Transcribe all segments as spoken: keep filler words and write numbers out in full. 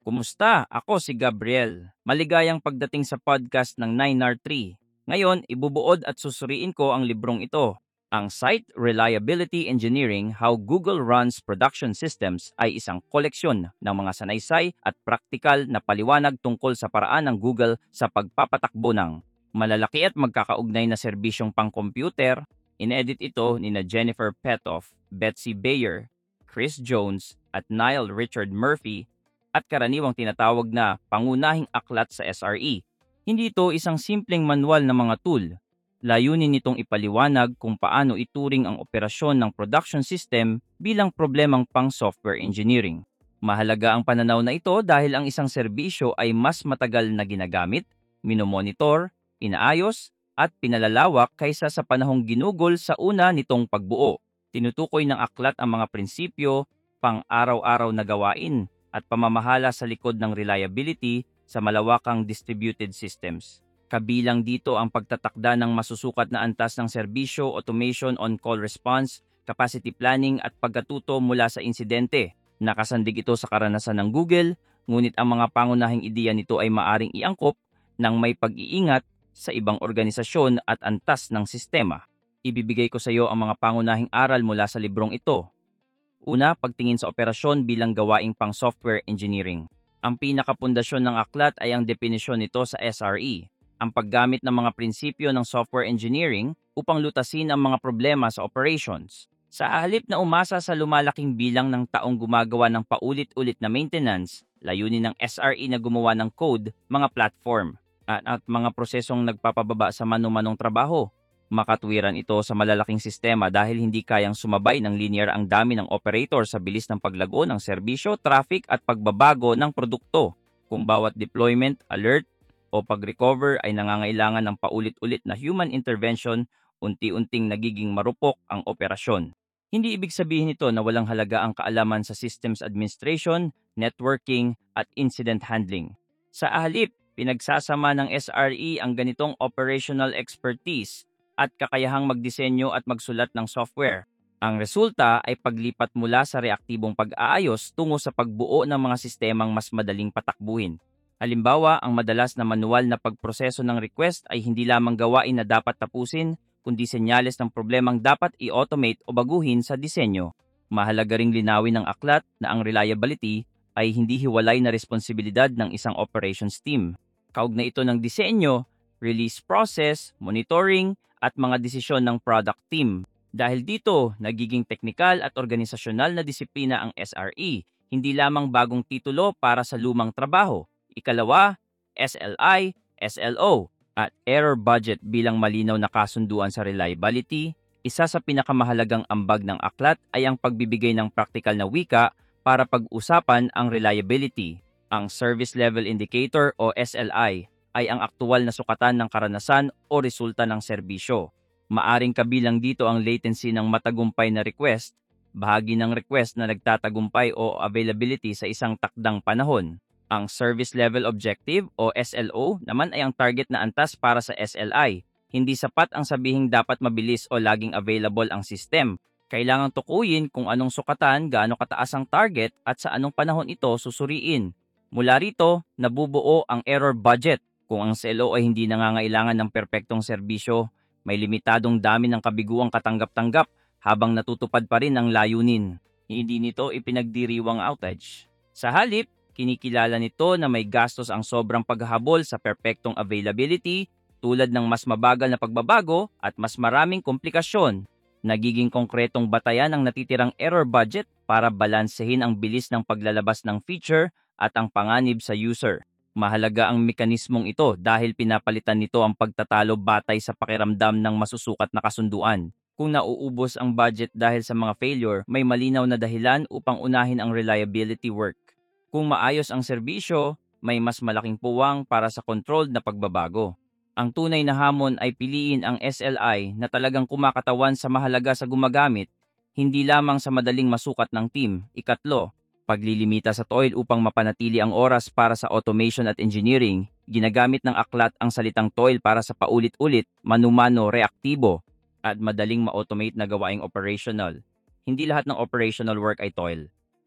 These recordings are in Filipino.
Kumusta? Ako si Gabriel. Maligayang pagdating sa podcast ng nine R three. Ngayon, ibubuod at susuriin ko ang librong ito. Ang Site Reliability Engineering, How Google Runs Production Systems ay isang koleksyon ng mga sanaysay at praktikal na paliwanag tungkol sa paraan ng Google sa pagpapatakbo ng malalaki at magkakaugnay na serbisyong pang-computer. Inedit ito ni na Jennifer Petoff, Betsy Bayer, Chris Jones at Niall Richard Murphy at karaniwang tinatawag na pangunahing aklat sa S R E. Hindi ito isang simpleng manual ng mga tool. Layunin nitong ipaliwanag kung paano ituring ang operasyon ng production system bilang problemang pang-software engineering. Mahalaga ang pananaw na ito dahil ang isang serbisyo ay mas matagal na ginagamit, minomonitor, inaayos, at pinalalawak kaysa sa panahong ginugol sa una nitong pagbuo. Tinutukoy ng aklat ang mga prinsipyo, pang-araw-araw na gawain, at pamamahala sa likod ng reliability sa malawakang distributed systems. Kabilang dito ang pagtatakda ng masusukat na antas ng serbisyo, automation, on-call response, capacity planning at pagkatuto mula sa insidente. Nakasandig ito sa karanasan ng Google, ngunit ang mga pangunahing ideya nito ay maaring iangkop ng may pag-iingat sa ibang organisasyon at antas ng sistema. Ibibigay ko sa iyo ang mga pangunahing aral mula sa librong ito. Una, pagtingin sa operasyon bilang gawaing pang-software engineering. Ang pinakapundasyon ng aklat ay ang definisyon nito sa S R E, ang paggamit ng mga prinsipyo ng software engineering upang lutasin ang mga problema sa operations. Sa halip na umasa sa lumalaking bilang ng taong gumagawa ng paulit-ulit na maintenance, layunin ng S R E na gumawa ng code, mga platform, at, at mga prosesong nagpapababa sa mano-manong trabaho. Makatwiran ito sa malalaking sistema dahil hindi kayang sumabay ng linear ang dami ng operator sa bilis ng paglago ng serbisyo, traffic at pagbabago ng produkto. Kung bawat deployment, alert o pag-recover ay nangangailangan ng paulit-ulit na human intervention, unti-unting nagiging marupok ang operasyon. Hindi ibig sabihin nito na walang halaga ang kaalaman sa systems administration, networking at incident handling. Sa halip, pinagsasama ng S R E ang ganitong operational expertise at kakayahang magdisenyo at magsulat ng software. Ang resulta ay paglipat mula sa reaktibong pag-aayos tungo sa pagbuo ng mga sistemang mas madaling patakbuhin. Halimbawa, ang madalas na manual na pagproseso ng request ay hindi lamang gawain na dapat tapusin, kundi senyales ng problemang dapat i-automate o baguhin sa disenyo. Mahalaga ring linawin ng aklat na ang reliability ay hindi hiwalay na responsibilidad ng isang operations team. Kaugnay ito ng disenyo, release process, monitoring, at mga desisyon ng product team. Dahil dito, nagiging teknikal at organisasyonal na disiplina ang S R E, hindi lamang bagong titulo para sa lumang trabaho. Ikalawa, S L I, S L O, at error budget bilang malinaw na kasunduan sa reliability. Isa sa pinakamahalagang ambag ng aklat ay ang pagbibigay ng practical na wika para pag-usapan ang reliability. Ang Service Level Indicator o S L I ay ang aktual na sukatan ng karanasan o resulta ng serbisyo. Maaring kabilang dito ang latency ng matagumpay na request, bahagi ng request na nagtatagumpay o availability sa isang takdang panahon. Ang Service Level Objective o S L O naman ay ang target na antas para sa S L I. Hindi sapat ang sabihing dapat mabilis o laging available ang system. Kailangang tukuyin kung anong sukatan, gaano kataas ang target at sa anong panahon ito susuriin. Mula rito, nabubuo ang error budget. Kung ang S L O ay hindi nangangailangan ng perpektong serbisyo, may limitadong dami ng kabiguang katanggap-tanggap habang natutupad pa rin ang layunin. Hindi nito ipinagdiriwang outage. Sa halip, kinikilala nito na may gastos ang sobrang paghahabol sa perpektong availability tulad ng mas mabagal na pagbabago at mas maraming komplikasyon. Nagiging konkretong batayan ang natitirang error budget para balansehin ang bilis ng paglalabas ng feature at ang panganib sa user. Mahalaga ang mekanismong ito dahil pinapalitan nito ang pagtatalo batay sa pakiramdam ng masusukat na kasunduan. Kung nauubos ang budget dahil sa mga failure, may malinaw na dahilan upang unahin ang reliability work. Kung maayos ang serbisyo, may mas malaking puwang para sa controlled na pagbabago. Ang tunay na hamon ay piliin ang S L I na talagang kumakatawan sa mahalaga sa gumagamit, hindi lamang sa madaling masukat ng team. Ikatlo, paglilimita sa toil upang mapanatili ang oras para sa automation at engineering. Ginagamit ng aklat ang salitang toil para sa paulit-ulit, manumano, reaktibo, at madaling ma-automate na gawaing operational. Hindi lahat ng operational work ay toil.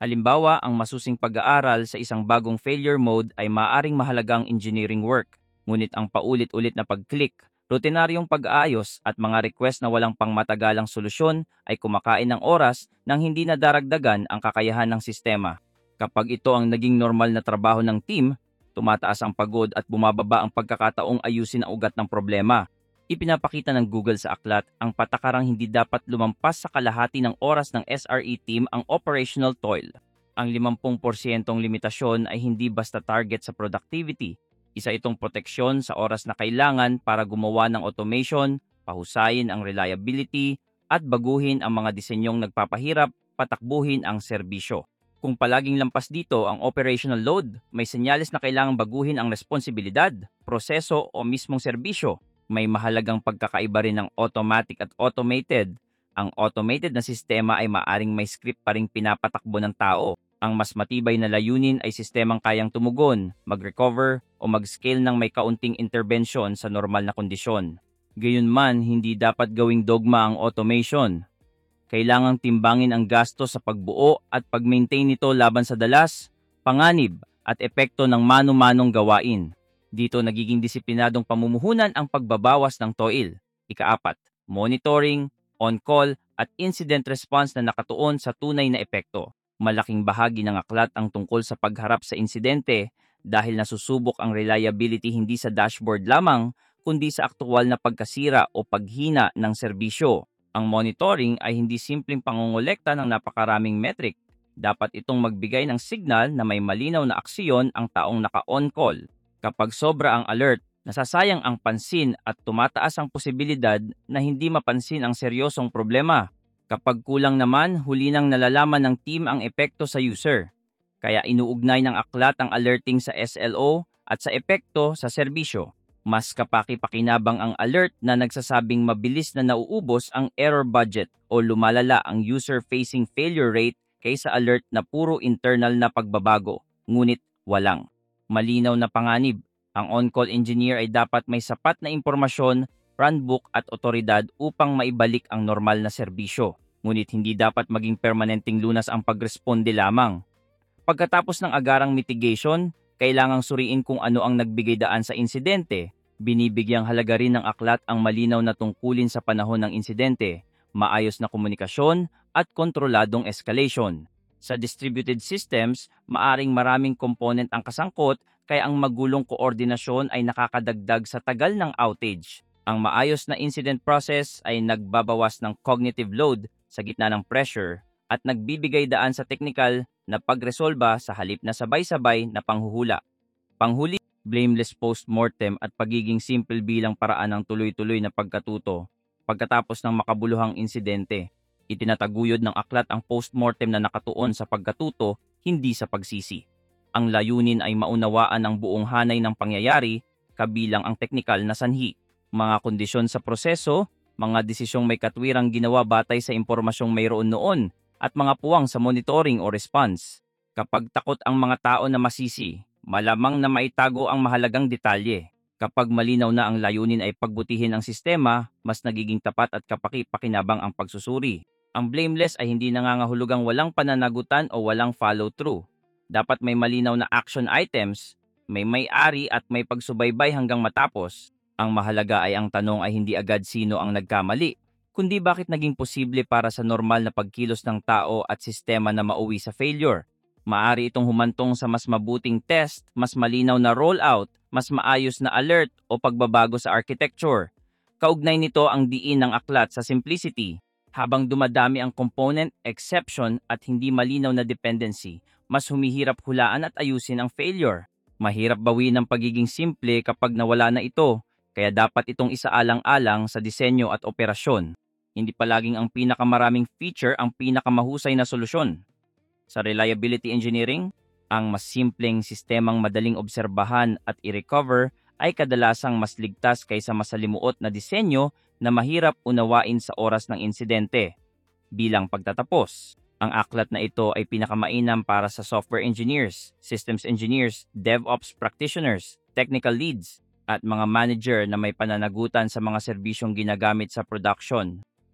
Halimbawa, ang masusing pag-aaral sa isang bagong failure mode ay maaring mahalagang engineering work, ngunit ang paulit-ulit na pag-click, rutinaryong pag-aayos at mga request na walang pangmatagalang solusyon ay kumakain ng oras nang hindi nadaragdagan ang kakayahan ng sistema. Kapag ito ang naging normal na trabaho ng team, tumataas ang pagod at bumababa ang pagkakataong ayusin ang ugat ng problema. Ipinapakita ng Google sa aklat ang patakarang hindi dapat lumampas sa kalahati ng oras ng S R E team ang operational toil. Ang fifty percent limitasyon ay hindi basta target sa productivity. Isa itong proteksyon sa oras na kailangan para gumawa ng automation, pahusayin ang reliability, at baguhin ang mga disenyong nagpapahirap patakbuhin ang serbisyo. Kung palaging lampas dito ang operational load, may senyales na kailangang baguhin ang responsibilidad, proseso o mismong serbisyo. May mahalagang pagkakaiba rin ng automatic at automated. Ang automated na sistema ay maaring may script pa ring pinapatakbo ng tao. Ang mas matibay na layunin ay sistemang kayang tumugon, mag-recover o mag-scale ng may kaunting intervention sa normal na kondisyon. Gayunman, hindi dapat gawing dogma ang automation. Kailangang timbangin ang gasto sa pagbuo at pag-maintain nito laban sa dalas, panganib at epekto ng mano-manong gawain. Dito nagiging disiplinadong pamumuhunan ang pagbabawas ng toil. Ikaapat, monitoring, on-call at incident response na nakatuon sa tunay na epekto. Malaking bahagi ng aklat ang tungkol sa pagharap sa insidente dahil nasusubok ang reliability hindi sa dashboard lamang kundi sa aktual na pagkasira o paghina ng serbisyo. Ang monitoring ay hindi simpleng pangongolekta ng napakaraming metric. Dapat itong magbigay ng signal na may malinaw na aksiyon ang taong naka-on-call. Kapag sobra ang alert, nasasayang ang pansin at tumataas ang posibilidad na hindi mapansin ang seryosong problema. Kapag kulang naman, huli nang nalalaman ng team ang epekto sa user. Kaya inuugnay ng aklat ang alerting sa S L O at sa epekto sa serbisyo. Mas kapaki-pakinabang ang alert na nagsasabing mabilis na nauubos ang error budget o lumalala ang user-facing failure rate kaysa alert na puro internal na pagbabago, ngunit walang malinaw na panganib. Ang on-call engineer ay dapat may sapat na impormasyon, runbook at otoridad upang maibalik ang normal na serbisyo. Ngunit hindi dapat maging permanenteng lunas ang pagresponde lamang. Pagkatapos ng agarang mitigation, kailangang suriin kung ano ang nagbigay daan sa insidente. Binibigyang halaga rin ng aklat ang malinaw na tungkulin sa panahon ng insidente, maayos na komunikasyon at kontroladong escalation. Sa distributed systems, maaring maraming component ang kasangkot kaya ang magulong koordinasyon ay nakakadagdag sa tagal ng outage. Ang maayos na incident process ay nagbabawas ng cognitive load sa gitna ng pressure at nagbibigay daan sa technical na pagresolba sa halip na sabay-sabay na panghuhula. Panghuli, blameless post-mortem at pagiging simple bilang paraan ng tuloy-tuloy na pagkatuto pagkatapos ng makabuluhang insidente. Itinataguyod ng aklat ang post-mortem na nakatuon sa pagkatuto, hindi sa pagsisi. Ang layunin ay maunawaan ang buong hanay ng pangyayari, kabilang ang teknikal na sanhi, mga kondisyon sa proseso, mga desisyong may katwirang ginawa batay sa impormasyong mayroon noon, at mga puwang sa monitoring o response. Kapag takot ang mga tao na masisi, malamang na maitago ang mahalagang detalye. Kapag malinaw na ang layunin ay pagbutihin ang sistema, mas nagiging tapat at kapaki-pakinabang ang pagsusuri. Ang blameless ay hindi nangangahulugang walang pananagutan o walang follow-through. Dapat may malinaw na action items, may may-ari at may pagsubaybay hanggang matapos. Ang mahalaga ay ang tanong ay hindi agad sino ang nagkamali, kundi bakit naging posible para sa normal na pagkilos ng tao at sistema na mauwi sa failure. Maari itong humantong sa mas mabuting test, mas malinaw na rollout, mas maayos na alert o pagbabago sa architecture. Kaugnay nito ang diin ng aklat sa simplicity. Habang dumadami ang component, exception at hindi malinaw na dependency, mas humihirap hulaan at ayusin ang failure. Mahirap bawiin ang pagiging simple kapag nawala na ito, kaya dapat itong isaalang-alang sa disenyo at operasyon. Hindi palaging ang pinakamaraming feature ang pinakamahusay na solusyon. Sa reliability engineering, ang mas simpleng sistemang madaling obserbahan at i-recover ay kadalasang mas ligtas kaysa masalimuot na disenyo na mahirap unawain sa oras ng insidente. Bilang pagtatapos, ang aklat na ito ay pinakamainam para sa software engineers, systems engineers, DevOps practitioners, technical leads, at mga manager na may pananagutan sa mga serbisyong ginagamit sa production.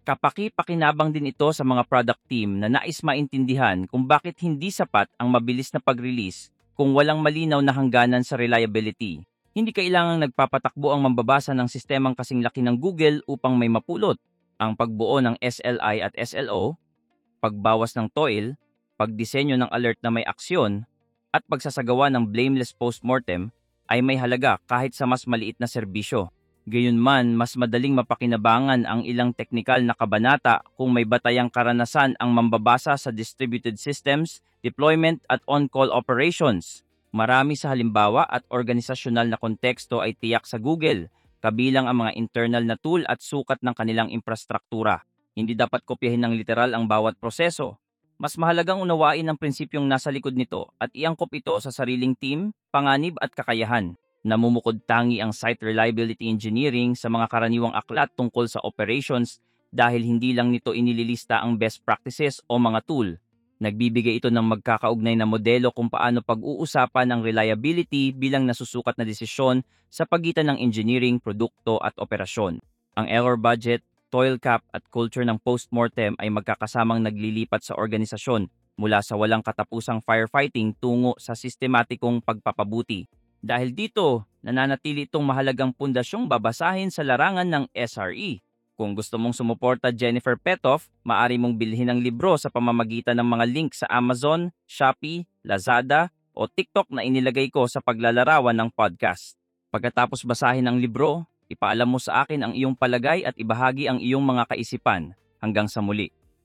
Kapaki-pakinabang din ito sa mga product team na nais maintindihan kung bakit hindi sapat ang mabilis na pag-release kung walang malinaw na hangganan sa reliability. Hindi kailangang nagpapatakbo ang mambabasa ng sistemang kasing laki ng Google upang may mapulot. Ang pagbuo ng S L I at S L O, pagbawas ng toil, pagdisenyo ng alert na may aksyon, at pagsasagawa ng blameless postmortem ay may halaga kahit sa mas maliit na serbisyo. Gayunman, mas madaling mapakinabangan ang ilang teknikal na kabanata kung may batayang karanasan ang mambabasa sa distributed systems, deployment at on-call operations. Marami sa halimbawa at organisasyonal na konteksto ay tiyak sa Google, kabilang ang mga internal na tool at sukat ng kanilang infrastruktura. Hindi dapat kopyahin ng literal ang bawat proseso. Mas mahalagang unawain ang prinsipyong nasa likod nito at iangkop ito sa sariling team, panganib at kakayahan. Namumukod tangi ang site reliability engineering sa mga karaniwang aklat tungkol sa operations dahil hindi lang nito inililista ang best practices o mga tool. Nagbibigay ito ng magkakaugnay na modelo kung paano pag-uusapan ang reliability bilang nasusukat na desisyon sa pagitan ng engineering, produkto at operasyon. Ang error budget, toil cap at culture ng postmortem ay magkakasamang naglilipat sa organisasyon mula sa walang katapusang firefighting tungo sa sistematikong pagpapabuti. Dahil dito, nananatili itong mahalagang pundasyong babasahin sa larangan ng S R E. Kung gusto mong sumuporta Jennifer Petoff, maaari mong bilhin ang libro sa pamamagitan ng mga link sa Amazon, Shopee, Lazada o TikTok na inilagay ko sa paglalarawan ng podcast. Pagkatapos basahin ang libro, ipaalam mo sa akin ang iyong palagay at ibahagi ang iyong mga kaisipan. Hanggang sa muli.